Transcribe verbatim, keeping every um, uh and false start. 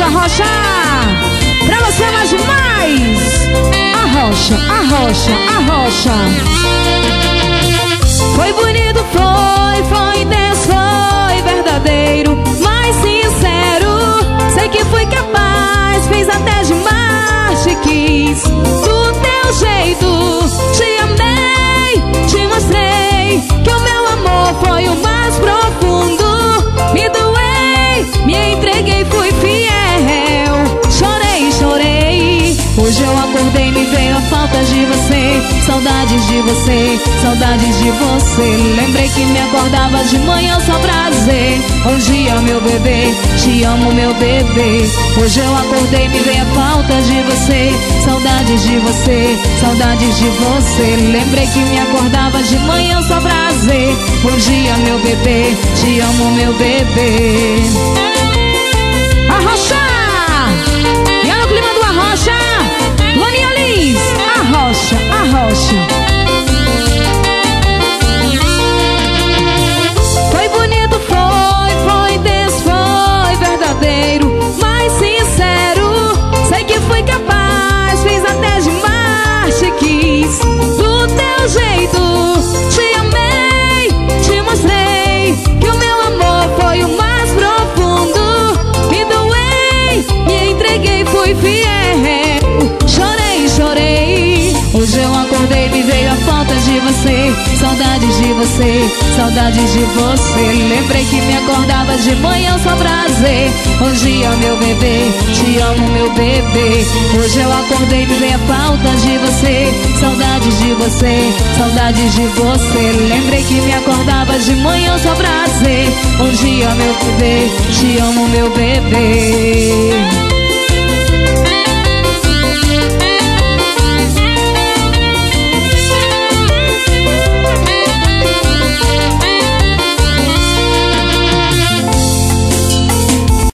Arrocha. Pra você mais mais. Arrocha, arrocha, arrocha. Foi bonito, foi, foi intenso, foi verdadeiro, mas sincero. Sei que fui capaz, fiz até demais, te quis do teu jeito. Te amei, te mostrei que o meu amor foi o mais profundo. Me doei, me entreguei, fui fiel. Chorei, chorei. Hoje eu acordei, me veio a falta de você. Saudades de você, saudades de você. Lembrei que me acordava de manhã só pra dizer: bom dia, meu bebê, te amo, meu bebê. Hoje eu acordei, me veio a falta de você. Saudades de você, saudades de você. Lembrei que me acordava de manhã só pra dizer: bom dia, meu bebê, te amo, meu bebê. Arrocha! E olha o clima do Arrocha. Loninha Liz, arrocha, arrocha. Foi bonito, foi, foi intenso, foi verdadeiro, mas sincero. Sei que fui capaz, fiz até demais, te quis do teu jeito. Te amei, te mostrei que o meu amor foi o mais profundo. Me doei, me entreguei, fui fiel. Chorei, chorei. Hoje eu acordei, me veio a falta de você. Saudades de você, saudades de você. Lembrei que me acordava de manhã só pra dizer: bom dia, meu bebê, te amo, meu bebê. Hoje eu acordei, me veio a falta de você. Saudades de você, saudades de você. Lembrei que me acordava de manhã só pra dizer: bom dia, meu bebê, te amo, meu bebê.